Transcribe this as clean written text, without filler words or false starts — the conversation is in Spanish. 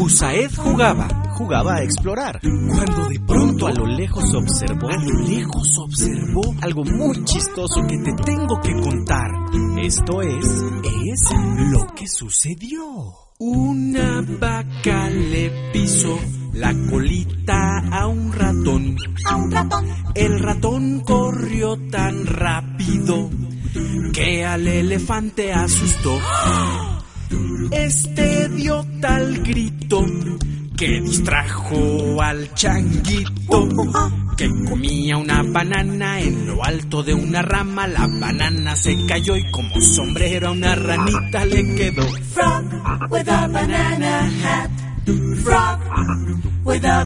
Usaed jugaba a explorar, cuando de pronto a lo lejos observó algo muy chistoso que te tengo que contar. Esto es lo que sucedió. Una vaca le pisó la colita a un ratón. El ratón corrió tan rápido que al elefante asustó. Este dio tal grito que distrajo al changuito, que comía una banana en lo alto de una rama. La banana se cayó y como sombrero a una ranita le quedó. Frog with a banana hat. Frog with a